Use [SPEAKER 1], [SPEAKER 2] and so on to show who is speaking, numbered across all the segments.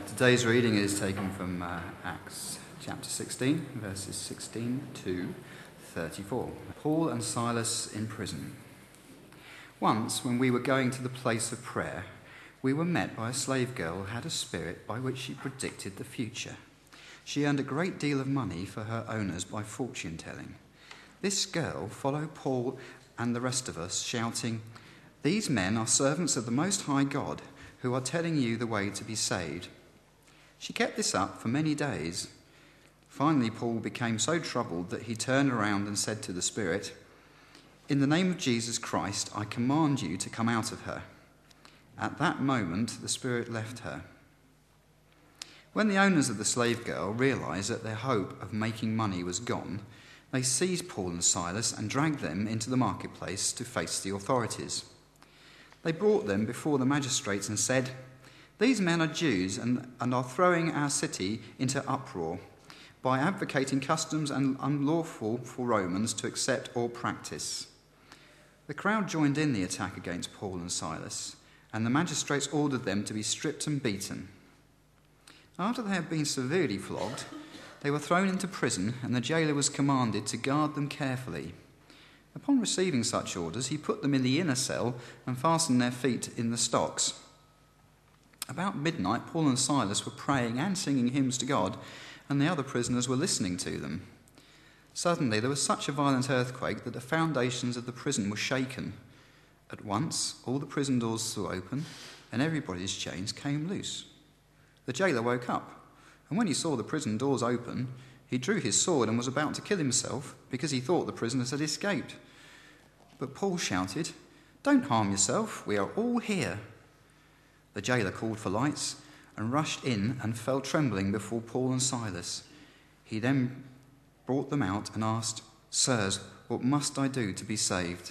[SPEAKER 1] Today's reading is taken from Acts chapter 16, verses 16 to 34. Paul and Silas in prison. Once, when we were going to the place of prayer, we were met by a slave girl who had a spirit by which she predicted the future. She earned a great deal of money for her owners by fortune-telling. This girl followed Paul and the rest of us, shouting, "These men are servants of the Most High God, who are telling you the way to be saved." She kept this up for many days. Finally, Paul became so troubled that he turned around and said to the spirit, "In the name of Jesus Christ, I command you to come out of her." At that moment, the spirit left her. When the owners of the slave girl realized that their hope of making money was gone, they seized Paul and Silas and dragged them into the marketplace to face the authorities. They brought them before the magistrates and said, "These men are Jews and are throwing our city into uproar by advocating customs unlawful for Romans to accept or practice." The crowd joined in the attack against Paul and Silas, and the magistrates ordered them to be stripped and beaten. After they had been severely flogged, they were thrown into prison, and the jailer was commanded to guard them carefully. Upon receiving such orders, he put them in the inner cell and fastened their feet in the stocks. About midnight, Paul and Silas were praying and singing hymns to God, and the other prisoners were listening to them. Suddenly, there was such a violent earthquake that the foundations of the prison were shaken. At once, all the prison doors flew open, and everybody's chains came loose. The jailer woke up, and when he saw the prison doors open, he drew his sword and was about to kill himself because he thought the prisoners had escaped. But Paul shouted, "Don't harm yourself, we are all here." The jailer called for lights and rushed in and fell trembling before Paul and Silas. He then brought them out and asked, "Sirs, what must I do to be saved?"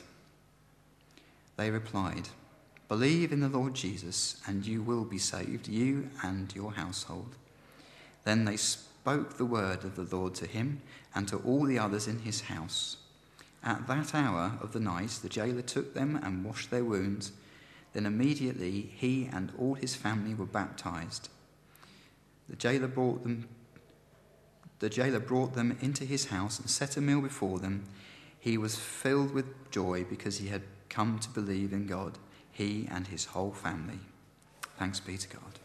[SPEAKER 1] They replied, "Believe in the Lord Jesus, and you will be saved, you and your household." Then they spoke the word of the Lord to him and to all the others in his house. At that hour of the night, the jailer took them and washed their wounds. Then immediately he and all his family were baptized. The jailer brought them into his house and set a meal before them. He was filled with joy because he had come to believe in God, he and his whole family. Thanks be to God.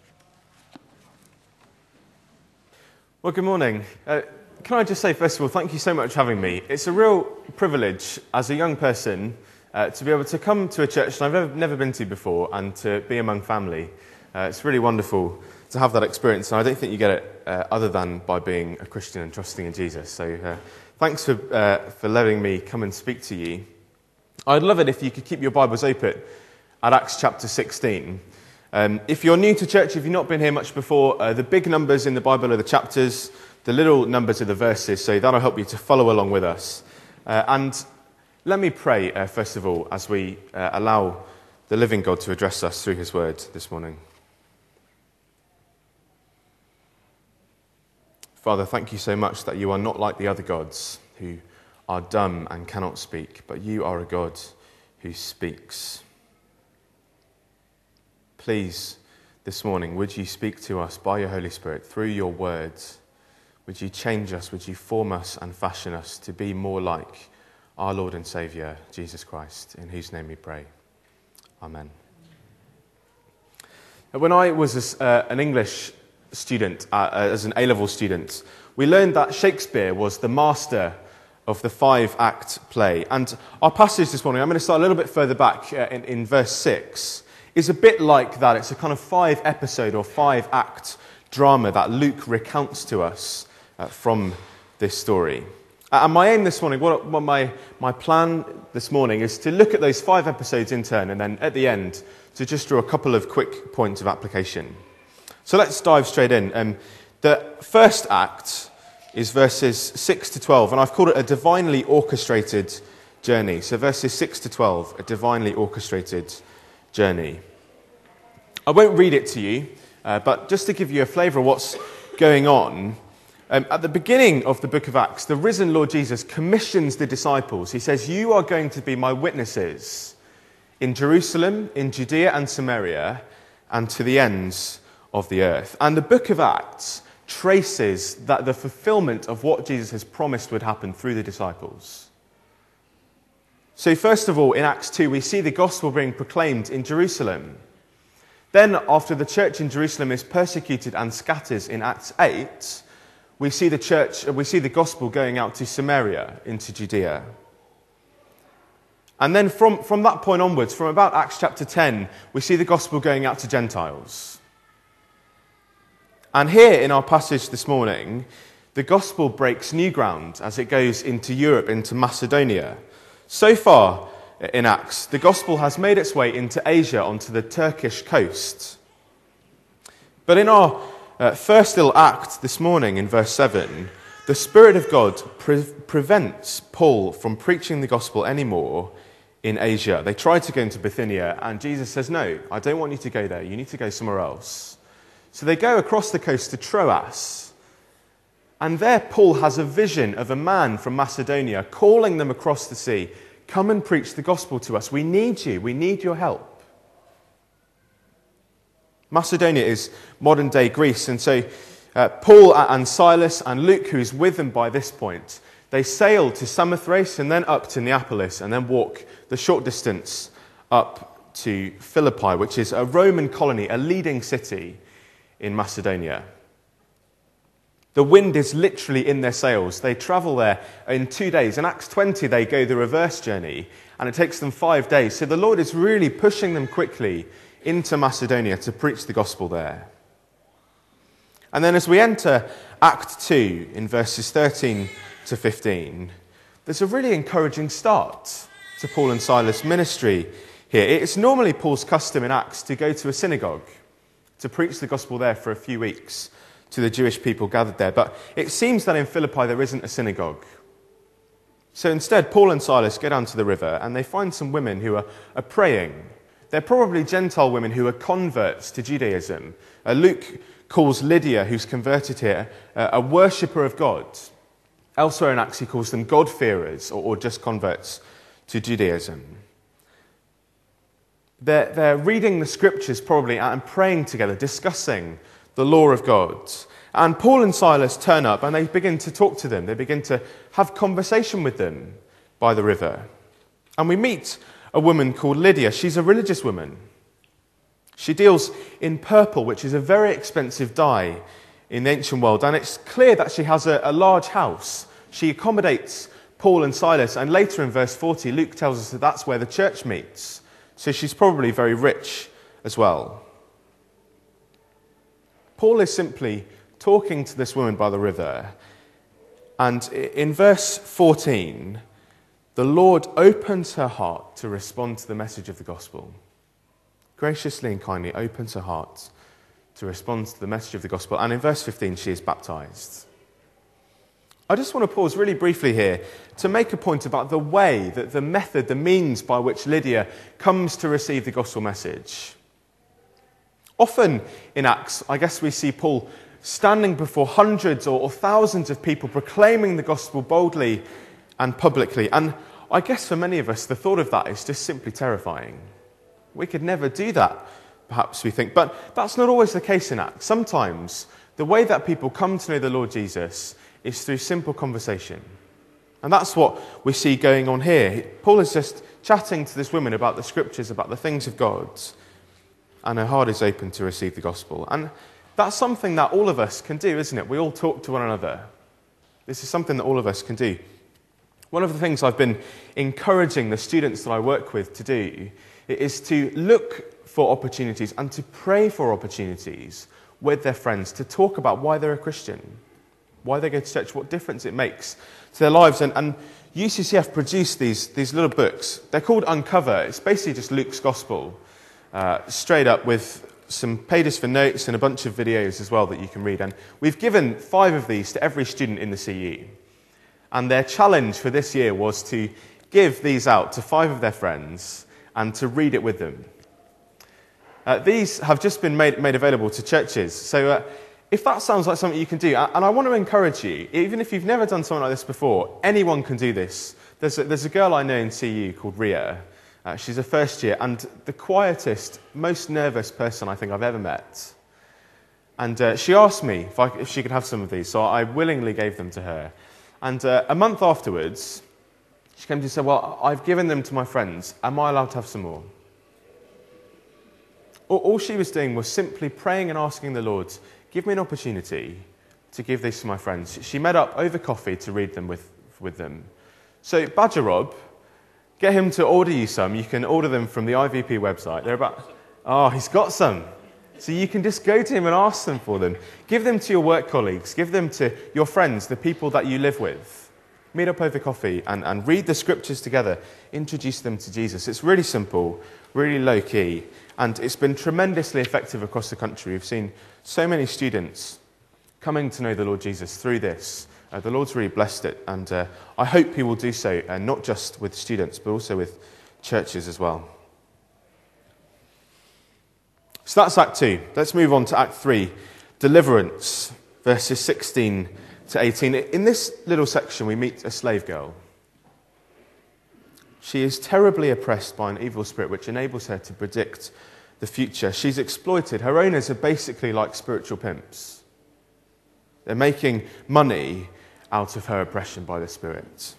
[SPEAKER 2] Well, good morning. Can I just say, first of all, thank you so much for having me. It's a real privilege as a young person to be able to come to a church that I've never been to before and to be among family. It's really wonderful to have that experience, and I don't think you get it other than by being a Christian and trusting in Jesus. So thanks for letting me come and speak to you. I'd love it if you could keep your Bibles open at Acts chapter 16. If you're new to church, if you've not been here much before, the big numbers in the Bible are the chapters, the little numbers are the verses, so that'll help you to follow along with us. And let me pray, first of all, as we allow the living God to address us through his word this morning. Father, thank you so much that you are not like the other gods who are dumb and cannot speak, but you are a God who speaks. Please, this morning, would you speak to us by your Holy Spirit through your words? Would you change us? Would you form us and fashion us to be more like our Lord and Saviour, Jesus Christ, in whose name we pray. Amen. When I was an English student, as an A-level student, we learned that Shakespeare was the master of the 5-act play. And our passage this morning, I'm going to start a little bit further back in verse 6, is a bit like that. It's a kind of 5-episode or 5-act drama that Luke recounts to us from this story. And my aim this morning, what my plan this morning is to look at those 5 episodes in turn, and then at the end to just draw a couple of quick points of application. So let's dive straight in. The first act is verses 6 to 12, and I've called it a divinely orchestrated journey. So verses 6 to 12, a divinely orchestrated journey. I won't read it to you, but just to give you a flavour of what's going on, at the beginning of the book of Acts, the risen Lord Jesus commissions the disciples. He says, "You are going to be my witnesses in Jerusalem, in Judea and Samaria, and to the ends of the earth. And the book of Acts traces that the fulfillment of what Jesus has promised would happen through the disciples. So first of all, in Acts 2, we see the gospel being proclaimed in Jerusalem. Then, after the church in Jerusalem is persecuted and scatters in Acts 8, we see the gospel going out to Samaria, into Judea. And then from that point onwards, from about Acts chapter 10, we see the gospel going out to Gentiles. And here in our passage this morning, the gospel breaks new ground as it goes into Europe, into Macedonia. So far in Acts, the gospel has made its way into Asia, onto the Turkish coast. But in our first little act this morning, in verse 7, the Spirit of God prevents Paul from preaching the gospel anymore in Asia. They tried to go into Bithynia, and Jesus says, no, I don't want you to go there. You need to go somewhere else. So they go across the coast to Troas. And there Paul has a vision of a man from Macedonia calling them across the sea, come and preach the gospel to us. We need you. We need your help. Macedonia is modern-day Greece, and so Paul and Silas and Luke, who is with them by this point, they sail to Samothrace and then up to Neapolis and then walk the short distance up to Philippi, which is a Roman colony, a leading city in Macedonia. The wind is literally in their sails. They travel there in 2 days. In Acts 20, they go the reverse journey, and it takes them 5 days. So the Lord is really pushing them quickly into Macedonia to preach the gospel there. And then as we enter Act 2 in verses 13 to 15, there's a really encouraging start to Paul and Silas' ministry here. It's normally Paul's custom in Acts to go to a synagogue to preach the gospel there for a few weeks to the Jewish people gathered there. But it seems that in Philippi there isn't a synagogue. So instead, Paul and Silas go down to the river and they find some women who are praying. They're probably Gentile women who are converts to Judaism. Luke calls Lydia, who's converted here, a worshipper of God. Elsewhere in Acts, he calls them God-fearers or just converts to Judaism. They're reading the scriptures probably and praying together, discussing the law of God. And Paul and Silas turn up and they begin to talk to them. They begin to have conversation with them by the river. And we meet a woman called Lydia. She's a religious woman. She deals in purple, which is a very expensive dye in the ancient world. And it's clear that she has a large house. She accommodates Paul and Silas. And later in verse 40, Luke tells us that that's where the church meets. So she's probably very rich as well. Paul is simply talking to this woman by the river. And in verse 14, the Lord opens her heart to respond to the message of the gospel. Graciously and kindly opens her heart to respond to the message of the gospel. And in verse 15, she is baptized. I just want to pause really briefly here to make a point about the way, that the method, the means by which Lydia comes to receive the gospel message. Often in Acts, I guess we see Paul standing before hundreds or thousands of people proclaiming the gospel boldly and publicly. And I guess for many of us, the thought of that is just simply terrifying. We could never do that, perhaps we think. But that's not always the case in Acts. Sometimes the way that people come to know the Lord Jesus is through simple conversation. And that's what we see going on here. Paul is just chatting to this woman about the scriptures, about the things of God, and her heart is open to receive the gospel. And that's something that all of us can do, isn't it? We all talk to one another. This is something that all of us can do. One of the things I've been encouraging the students that I work with to do is to look for opportunities and to pray for opportunities with their friends to talk about why they're a Christian, why they go to church, what difference it makes to their lives. And UCCF produced these little books. They're called Uncover. It's basically just Luke's Gospel, straight up with some pages for notes and a bunch of videos as well that you can read. And we've given 5 of these to every student in the CU. And their challenge for this year was to give these out to 5 of their friends and to read it with them. These have just been made available to churches. So if that sounds like something you can do, and I want to encourage you, even if you've never done something like this before, anyone can do this. There's a girl I know in CU called Ria. She's a first year and the quietest, most nervous person I think I've ever met. And she asked me if she could have some of these, so I willingly gave them to her. And a month afterwards, she came to me and said, well, I've given them to my friends. Am I allowed to have some more? All she was doing was simply praying and asking the Lord, give me an opportunity to give these to my friends. She met up over coffee to read them with them. So Badger Rob, get him to order you some. You can order them from the IVP website. They're about... Oh, he's got some. So you can just go to him and ask them for them. Give them to your work colleagues. Give them to your friends, the people that you live with. Meet up over coffee and read the scriptures together. Introduce them to Jesus. It's really simple, really low-key, and it's been tremendously effective across the country. We've seen so many students coming to know the Lord Jesus through this. The Lord's really blessed it, and I hope he will do so, not just with students, but also with churches as well. So that's Act 2. Let's move on to Act 3, deliverance, verses 16 to 18. In this little section, we meet a slave girl. She is terribly oppressed by an evil spirit which enables her to predict the future. She's exploited. Her owners are basically like spiritual pimps. They're making money out of her oppression by the Spirit.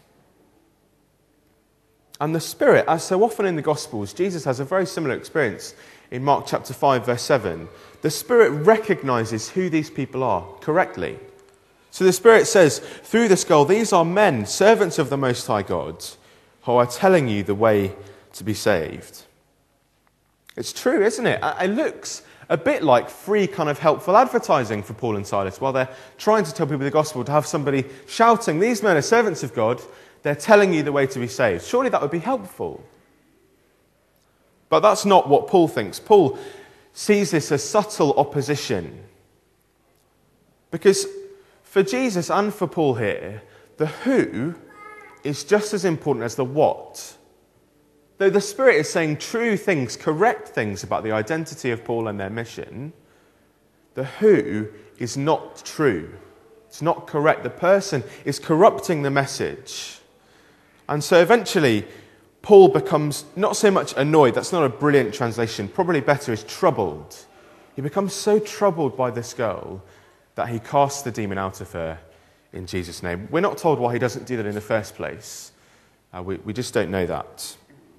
[SPEAKER 2] And the Spirit, as so often in the Gospels, Jesus has a very similar experience in Mark chapter 5, verse 7. The Spirit recognizes who these people are correctly. So the Spirit says, through this girl, these are men, servants of the Most High God, who are telling you the way to be saved. It's true, isn't it? It looks a bit like free kind of helpful advertising for Paul and Silas while they're trying to tell people the gospel, to have somebody shouting, these men are servants of God, they're telling you the way to be saved. Surely that would be helpful. But that's not what Paul thinks. Paul sees this as subtle opposition. Because for Jesus and for Paul here, the who is just as important as the what. Though the Spirit is saying true things, correct things about the identity of Paul and their mission, the who is not true. It's not correct. The person is corrupting the message. And so eventually, Paul becomes not so much annoyed, that's not a brilliant translation, probably better is troubled. He becomes so troubled by this girl that he casts the demon out of her in Jesus' name. We're not told why he doesn't do that in the first place. We just don't know that.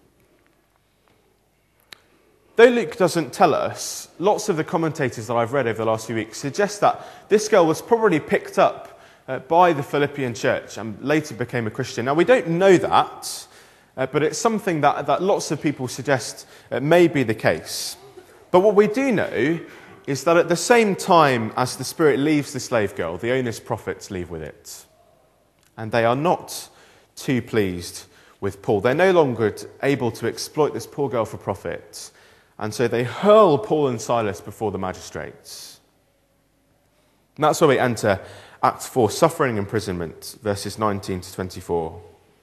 [SPEAKER 2] Though Luke doesn't tell us, lots of the commentators that I've read over the last few weeks suggest that this girl was probably picked up by the Philippian church and later became a Christian. Now, we don't know that, but it's something that lots of people suggest may be the case. But what we do know is that at the same time as the Spirit leaves the slave girl, the owner's prophets leave with it. And they are not too pleased with Paul. They're no longer able to exploit this poor girl for profit. And so they hurl Paul and Silas before the magistrates. And that's where we enter Act 4, suffering imprisonment, verses 19 to 24.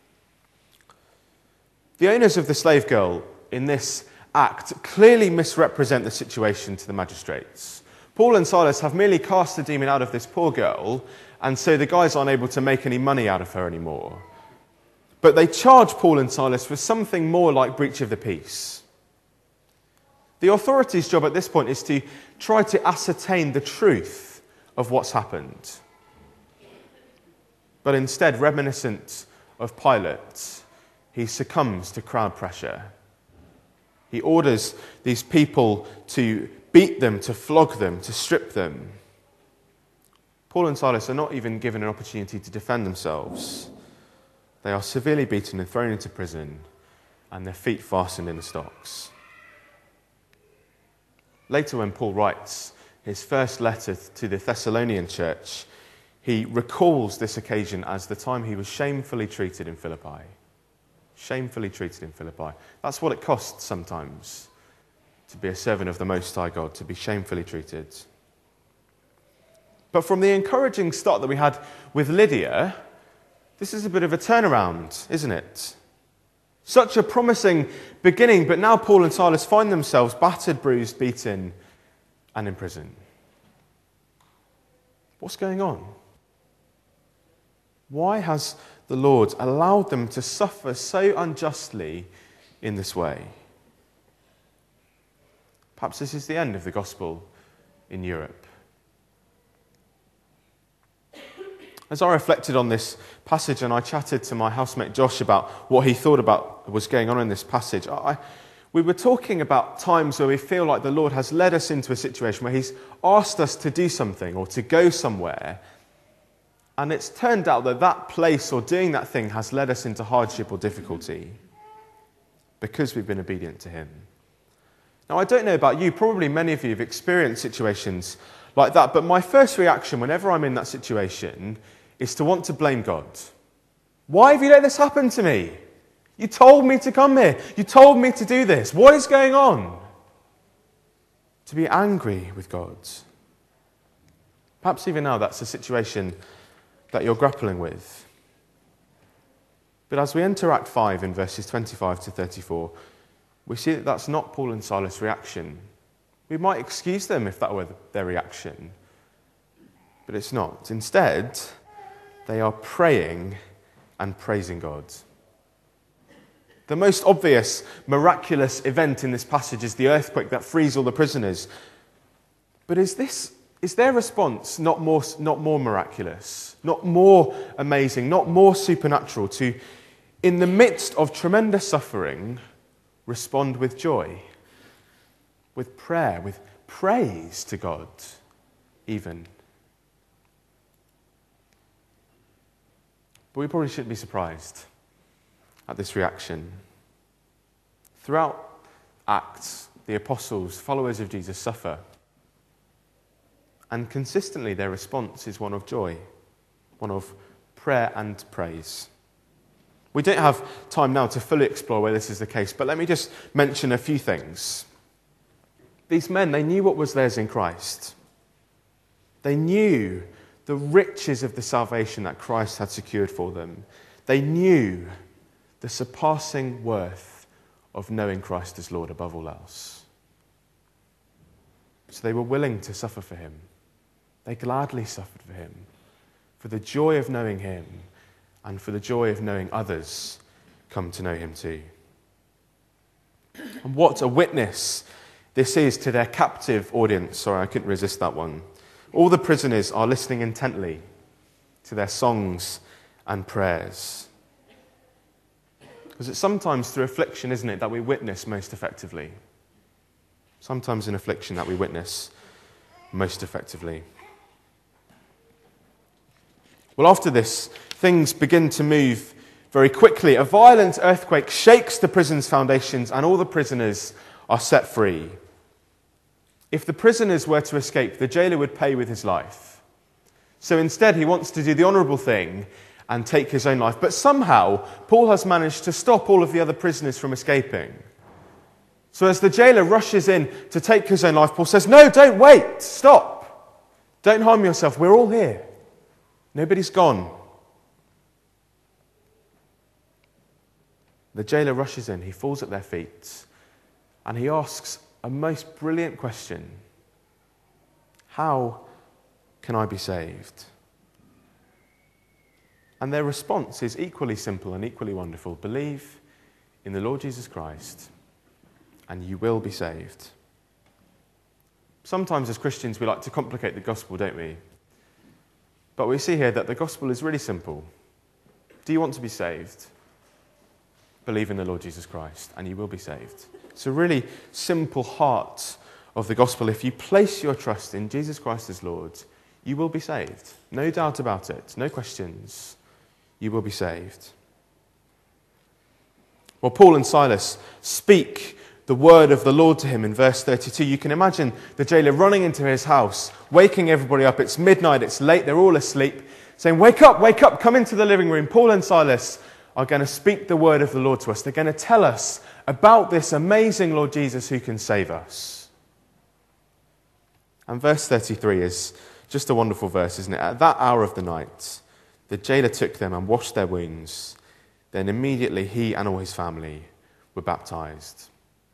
[SPEAKER 2] The owners of the slave girl in this act clearly misrepresent the situation to the magistrates. Paul and Silas have merely cast the demon out of this poor girl, and so the guys aren't able to make any money out of her anymore. But they charge Paul and Silas for something more like breach of the peace. The authorities' job at this point is to try to ascertain the truth of what's happened. But instead, reminiscent of Pilate, he succumbs to crowd pressure. He orders these people to beat them, to flog them, to strip them. Paul and Silas are not even given an opportunity to defend themselves. They are severely beaten and thrown into prison, and their feet fastened in the stocks. Later, when Paul writes his first letter to the Thessalonian church, he recalls this occasion as the time he was shamefully treated in Philippi. Shamefully treated in Philippi. That's what it costs sometimes to be a servant of the Most High God, to be shamefully treated. But from the encouraging start that we had with Lydia, this is a bit of a turnaround, isn't it? Such a promising beginning, but now Paul and Silas find themselves battered, bruised, beaten, and in prison. What's going on? Why has the Lord allowed them to suffer so unjustly in this way? Perhaps this is the end of the gospel in Europe. As I reflected on this passage and I chatted to my housemate Josh about what he thought about what was going on in this passage, we were talking about times where we feel like the Lord has led us into a situation where he's asked us to do something or to go somewhere, and it's turned out that that place or doing that thing has led us into hardship or difficulty because we've been obedient to him. Now, I don't know about you, probably many of you have experienced situations like that, but my first reaction whenever I'm in that situation is to want to blame God. Why have you let this happen to me? You told me to come here. You told me to do this. What is going on? To be angry with God. Perhaps even now that's a situation that you're grappling with. But as we enter Act 5 in verses 25 to 34, we see that that's not Paul and Silas' reaction. We might excuse them if that were their reaction, but it's not. Instead, they are praying and praising God. The most obvious miraculous event in this passage is the earthquake that frees all the prisoners. But is their response not more miraculous, not more amazing, not more supernatural to, in the midst of tremendous suffering, respond with joy, with prayer, with praise to God, even? But we probably shouldn't be surprised at this reaction. Throughout Acts, the apostles, followers of Jesus, suffer. And consistently their response is one of joy, one of prayer and praise. We don't have time now to fully explore where this is the case, but let me just mention a few things. These men, they knew what was theirs in Christ. They knew the riches of the salvation that Christ had secured for them. They knew the surpassing worth of knowing Christ as Lord above all else. So they were willing to suffer for him. They gladly suffered for him, for the joy of knowing him and for the joy of knowing others come to know him too. And what a witness this is to their captive audience. Sorry, I couldn't resist that one. All the prisoners are listening intently to their songs and prayers. Because it's sometimes through affliction, isn't it, that we witness most effectively. Sometimes in affliction that we witness most effectively. Well, after this, things begin to move very quickly. A violent earthquake shakes the prison's foundations and all the prisoners are set free. If the prisoners were to escape, the jailer would pay with his life. So instead, he wants to do the honourable thing and take his own life. But somehow, Paul has managed to stop all of the other prisoners from escaping. So as the jailer rushes in to take his own life, Paul says, "No, don't wait, stop. Don't harm yourself, we're all here. Nobody's gone." The jailer rushes in, he falls at their feet, and he asks a most brilliant question. How can I be saved? And their response is equally simple and equally wonderful. Believe in the Lord Jesus Christ, and you will be saved. Sometimes as Christians we like to complicate the gospel, don't we? But we see here that the gospel is really simple. Do you want to be saved? Believe in the Lord Jesus Christ, and you will be saved. It's a really simple heart of the gospel. If you place your trust in Jesus Christ as Lord, you will be saved. No doubt about it. No questions. You will be saved. Well, Paul and Silas speak the word of the Lord to him in verse 32. You can imagine the jailer running into his house, waking everybody up. It's midnight, it's late, they're all asleep, saying, wake up, come into the living room. Paul and Silas are going to speak the word of the Lord to us. They're going to tell us about this amazing Lord Jesus who can save us. And verse 33 is just a wonderful verse, isn't it? At that hour of the night, the jailer took them and washed their wounds. Then immediately he and all his family were baptized.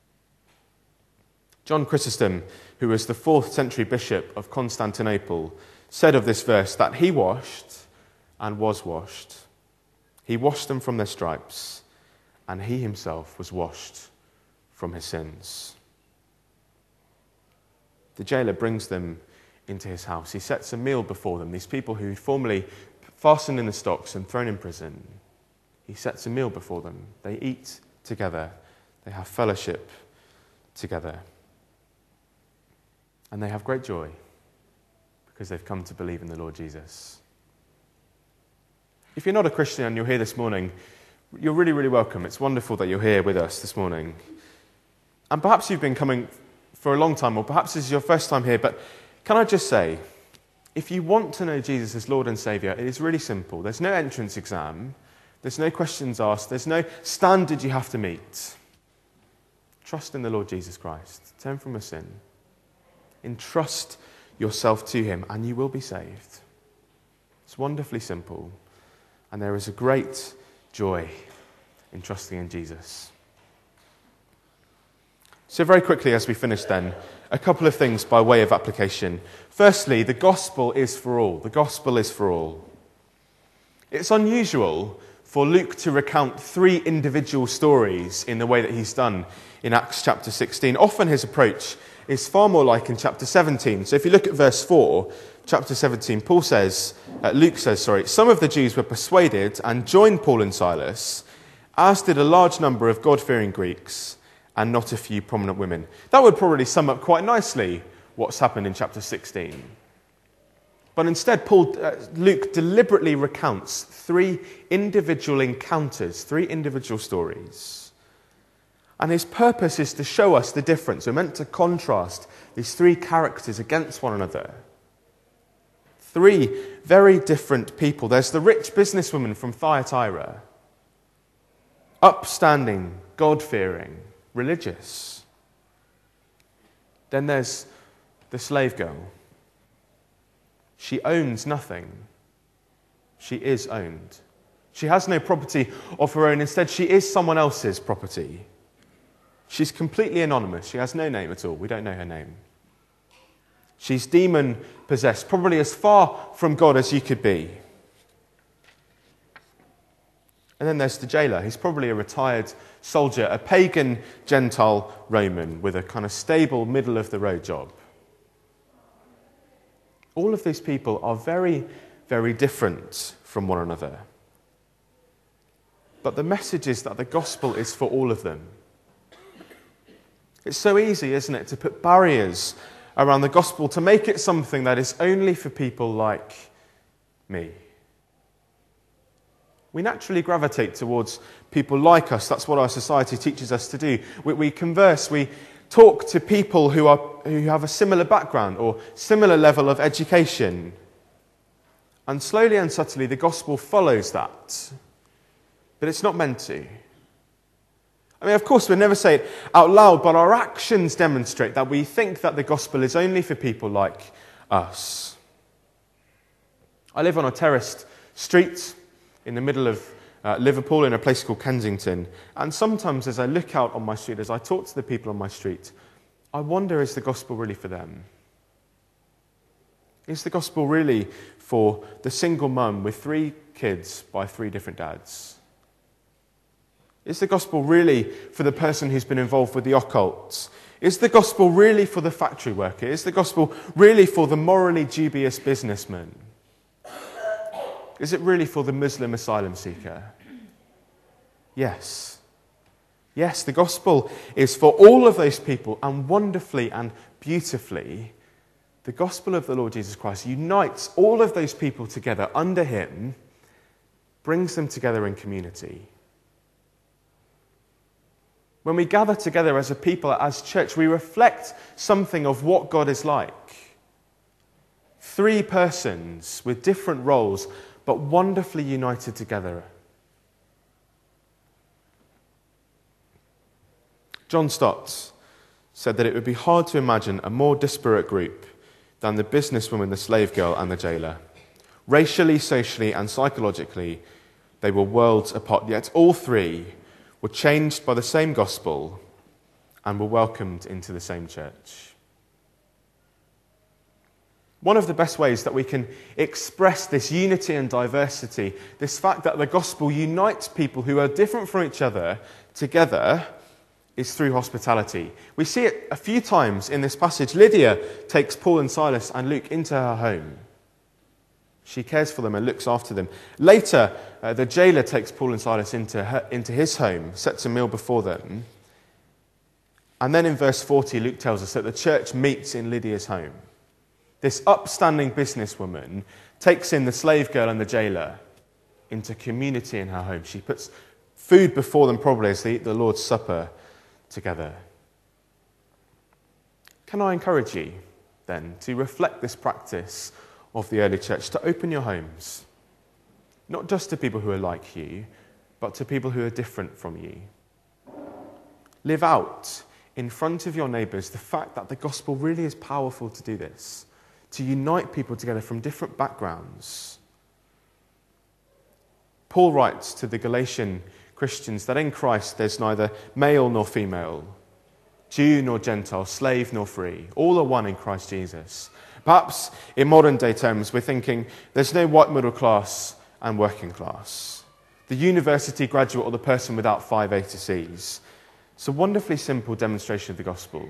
[SPEAKER 2] John Chrysostom, who was the 4th century bishop of Constantinople, said of this verse that he washed and was washed. He washed them from their stripes, and he himself was washed from his sins. The jailer brings them into his house. He sets a meal before them. These people who formerly fastened in the stocks and thrown in prison, he sets a meal before them. They eat together. They have fellowship together. And they have great joy because they've come to believe in the Lord Jesus. If you're not a Christian and you're here this morning, you're really, really welcome. It's wonderful that you're here with us this morning. And perhaps you've been coming for a long time, or perhaps this is your first time here, but can I just say, if you want to know Jesus as Lord and Saviour, it is really simple. There's no entrance exam. There's no questions asked. There's no standard you have to meet. Trust in the Lord Jesus Christ. Turn from your sin. Entrust yourself to him, and you will be saved. It's wonderfully simple, and there is a great joy in trusting in Jesus. So very quickly as we finish then, a couple of things by way of application. Firstly, the gospel is for all. The gospel is for all. It's unusual for Luke to recount 3 individual stories in the way that he's done in Acts chapter 16. Often his approach is far more like in chapter 17. So if you look at verse 4, chapter 17, Luke says, some of the Jews were persuaded and joined Paul and Silas, as did a large number of God-fearing Greeks and not a few prominent women. That would probably sum up quite nicely what's happened in chapter 16. But instead, Luke deliberately recounts 3 individual encounters, 3 individual stories. And his purpose is to show us the difference. We're meant to contrast these 3 characters against one another. 3 very different people. There's the rich businesswoman from Thyatira, upstanding, God-fearing, religious. Then there's the slave girl. She owns nothing. She is owned. She has no property of her own. Instead, she is someone else's property. She's completely anonymous. She has no name at all. We don't know her name. She's demon-possessed, probably as far from God as you could be. And then there's the jailer. He's probably a retired soldier, a pagan Gentile Roman with a kind of stable, middle-of-the-road job. All of these people are very, very different from one another. But the message is that the gospel is for all of them. It's so easy, isn't it, to put barriers around the gospel, to make it something that is only for people like me. We naturally gravitate towards people like us. That's what our society teaches us to do. We converse, we talk to people who have a similar background or similar level of education. And slowly and subtly, the gospel follows that. But it's not meant to. I mean, of course, we'd never say it out loud, but our actions demonstrate that we think that the gospel is only for people like us. I live on a terraced street in the middle of Liverpool in a place called Kensington. And sometimes as I look out on my street, as I talk to the people on my street, I wonder, is the gospel really for them? Is the gospel really for the single mum with 3 kids by 3 different dads? Is the gospel really for the person who's been involved with the occult? Is the gospel really for the factory worker? Is the gospel really for the morally dubious businessman? Is it really for the Muslim asylum seeker? Yes. Yes, the gospel is for all of those people, and wonderfully and beautifully, the gospel of the Lord Jesus Christ unites all of those people together under him, brings them together in community. When we gather together as a people, as church, we reflect something of what God is like. 3 persons with different roles, but wonderfully united together. John Stott said that it would be hard to imagine a more disparate group than the businesswoman, the slave girl, and the jailer. Racially, socially, and psychologically, they were worlds apart, yet all 3 were changed by the same gospel and were welcomed into the same church. One of the best ways that we can express this unity and diversity, this fact that the gospel unites people who are different from each other together, is through hospitality. We see it a few times in this passage. Lydia takes Paul and Silas and Luke into her home. She cares for them and looks after them. Later, the jailer takes Paul and Silas into his home, sets a meal before them. And then in verse 40, Luke tells us that the church meets in Lydia's home. This upstanding businesswoman takes in the slave girl and the jailer into community in her home. She puts food before them probably as they eat the Lord's Supper together. Can I encourage you then to reflect this practice of the early church, to open your homes, not just to people who are like you, but to people who are different from you. Live out in front of your neighbours the fact that the gospel really is powerful to do this, to unite people together from different backgrounds. Paul writes to the Galatian Christians that in Christ there's neither male nor female, Jew nor Gentile, slave nor free. All are one in Christ Jesus. Perhaps in modern day terms we're thinking there's no white middle class and working class. The university graduate or the person without 5 A to C's. It's a wonderfully simple demonstration of the gospel.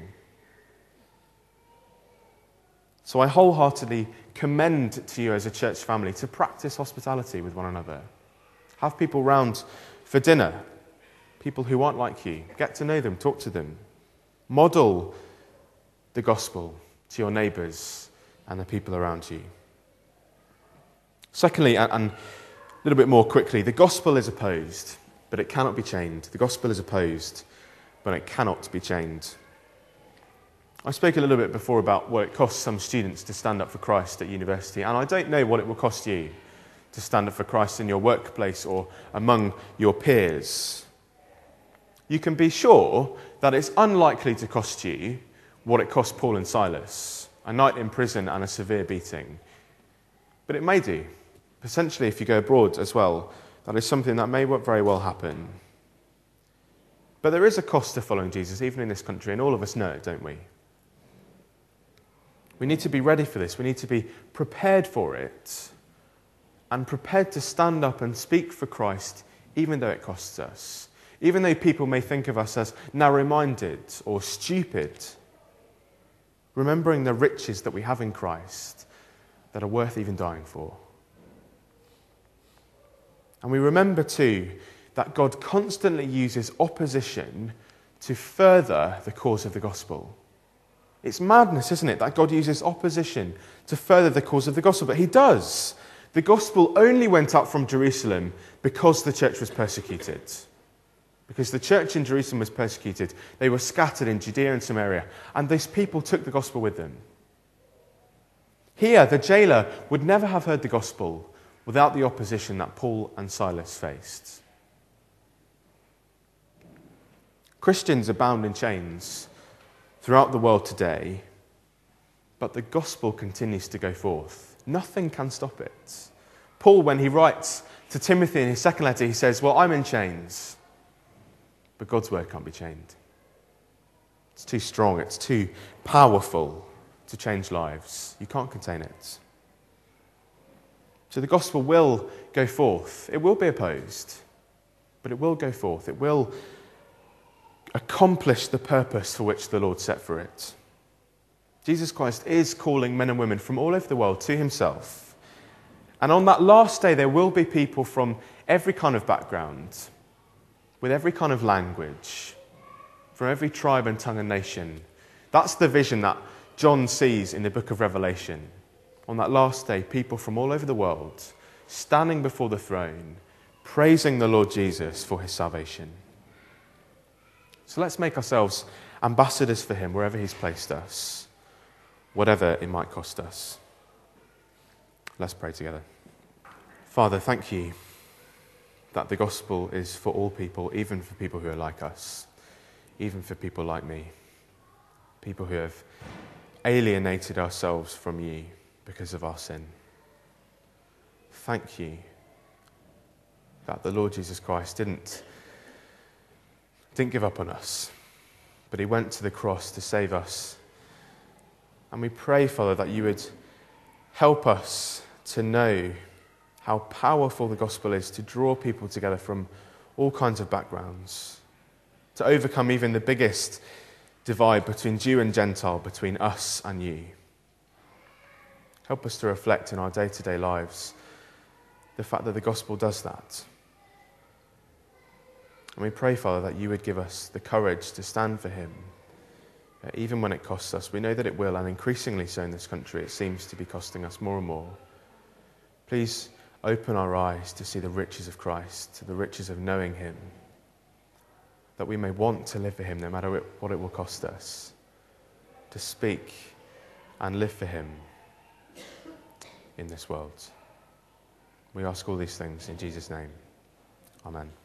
[SPEAKER 2] So I wholeheartedly commend to you as a church family to practice hospitality with one another. Have people round for dinner, people who aren't like you. Get to know them, talk to them. Model the gospel to your neighbours and the people around you. Secondly, and a little bit more quickly, the gospel is opposed, but it cannot be chained. The gospel is opposed, but it cannot be chained. I spoke a little bit before about what it costs some students to stand up for Christ at university, and I don't know what it will cost you to stand up for Christ in your workplace or among your peers. You can be sure that it's unlikely to cost you what it cost Paul and Silas, a night in prison and a severe beating. But it may do. Potentially, if you go abroad as well, that is something that may very well happen. But there is a cost to following Jesus, even in this country, and all of us know it, don't we? We need to be ready for this. We need to be prepared for it and prepared to stand up and speak for Christ, even though it costs us. Even though people may think of us as narrow-minded or stupid, remembering the riches that we have in Christ that are worth even dying for. And we remember too that God constantly uses opposition to further the cause of the gospel. It's madness, isn't it, that God uses opposition to further the cause of the gospel, but he does. The gospel only went up from Jerusalem because the church was persecuted. Because the church in Jerusalem was persecuted. They were scattered in Judea and Samaria, and these people took the gospel with them. Here, the jailer would never have heard the gospel without the opposition that Paul and Silas faced. Christians are bound in chains throughout the world today, but the gospel continues to go forth. Nothing can stop it. Paul, when he writes to Timothy in his second letter, he says, well, I'm in chains, but God's word can't be chained. It's too strong, it's too powerful to change lives. You can't contain it. So the gospel will go forth. It will be opposed, but it will go forth. It will accomplish the purpose for which the Lord set for it. Jesus Christ is calling men and women from all over the world to himself. And on that last day, there will be people from every kind of background, with every kind of language, from every tribe and tongue and nation. That's the vision that John sees in the book of Revelation. On that last day, people from all over the world standing before the throne, praising the Lord Jesus for his salvation. So let's make ourselves ambassadors for him wherever he's placed us, whatever it might cost us. Let's pray together. Father, thank you that the gospel is for all people, even for people who are like us, even for people like me, people who have alienated ourselves from you because of our sin. Thank you that the Lord Jesus Christ didn't give up on us, but he went to the cross to save us. And we pray, Father, that you would help us to know how powerful the gospel is to draw people together from all kinds of backgrounds, to overcome even the biggest divide between Jew and Gentile, between us and you. Help us to reflect in our day-to-day lives the fact that the gospel does that. And we pray, Father, that you would give us the courage to stand for him, even when it costs us. We know that it will, and increasingly so in this country. It seems to be costing us more and more. Please open our eyes to see the riches of Christ, to the riches of knowing him, that we may want to live for him no matter what it will cost us, to speak and live for him in this world. We ask all these things in Jesus' name. Amen.